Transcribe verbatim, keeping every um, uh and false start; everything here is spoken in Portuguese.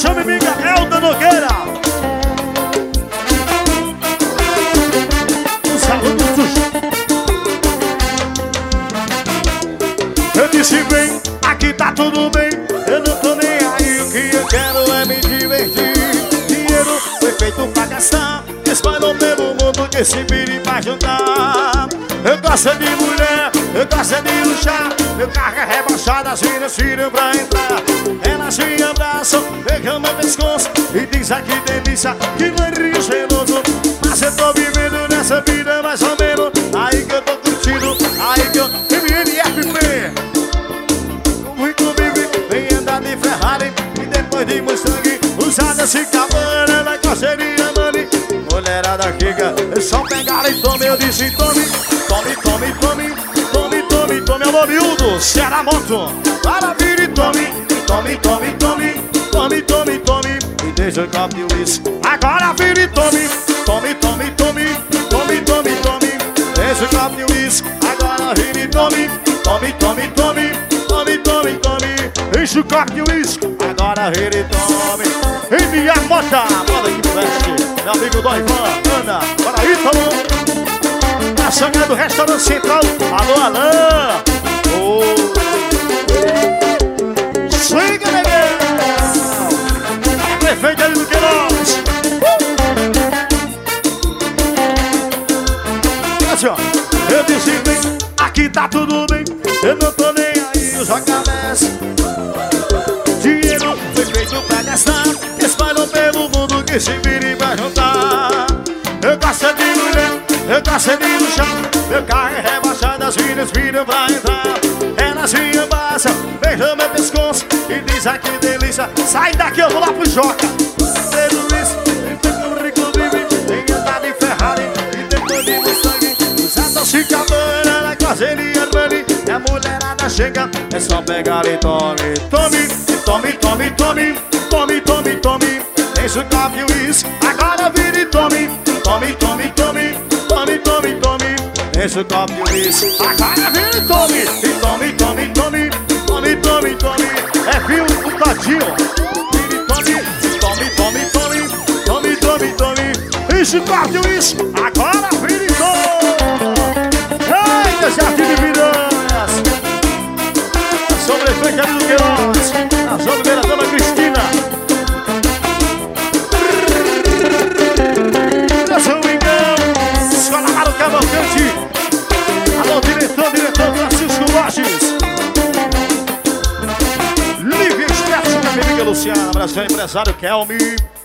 Abração, minha amiga Elda Nogueira. Um saludo sujo. Eu disse bem, aqui tá tudo bem. Eu não tô nem aí, o que eu quero é me divertir. Dinheiro foi feito pra gastar, espalhou pelo mundo que se vire pra juntar. Eu gosto de mulher, eu gosto de luxar. Meu carro é rebaixado, as filhas viram pra entrar. Elas me abraçam, pegam meu pescoço e diz ah, que delícia, que marinho geloso. Mas eu tô vivendo nessa vida mais ou menos. Aí que eu tô curtindo, aí que eu... M N F P muito vive, vem andar de Ferrari e depois de Mustang, usada se cabana na carceria, money. Mulherada fica, é só pegar e tome. Eu disse tome, tome, tome, tome, tome, tome, tome. Alô, miúdo, Ceará Moto, para vir e tome, tome, tome, tome, tome, tome, tome. E deixa o copo de uísque, agora vir e tome, tome, tome, tome, tome, tome, tome. Deixa o copo de uísque, agora vir e tome, tome, tome, tome, tome, tome, tome. Enche o copo de uísque, agora vir e tome. M A Mota, moda que veste. Meu amigo Dorivan, Ana, para Ítalo. A sangue do restaurante central. Alô, Alain. Oh. Siga, negão. Prefeito ali do Queiroz. Uh. Assim, ó. Eu disse bem, aqui tá tudo bem. Eu não tô nem aí, eu já cabeça. Dinheiro foi feito pra gastar, espalhou pelo mundo que se vire pra juntar. Eu gosto de mulher, eu gosto de luxar. Meu carro é rebaixado, as filhas viram pra entrar. Elas me abraçam, beijam meu pescoço e diz ah, que delícia. Sai daqui, eu vou lá pro Joca. Tudo isso, então o rico vive, tem andar de Ferrari e depois de Mustang, usada se cabana na carceria, money. E a mulherada chega, é só pegar e tome, tome, tome, tome, tome, tome, tome, tome. Enche o copo de uísque, agora vira e tome, tome, tome, tome, tome, tome, tome. Enche o copo de uísque, agora vira e tome, e tome, tome, tome, tome, tome, tome. É viu o todinho, vira e tome, tome, tome, tome, tome, tome, tome. Enche o copo de uísque, agora vira e tome. Eita, Jardim de Piranhas. Sobrefeito ali do Queiroz, a Jogueira, Dona Cristina. São Mingão, Escola Mário Cavalcante. Alô, diretor, diretor Francisco Borges. Lívia Expresso, minha amiga Luciana. Abração, empresário Kelmi.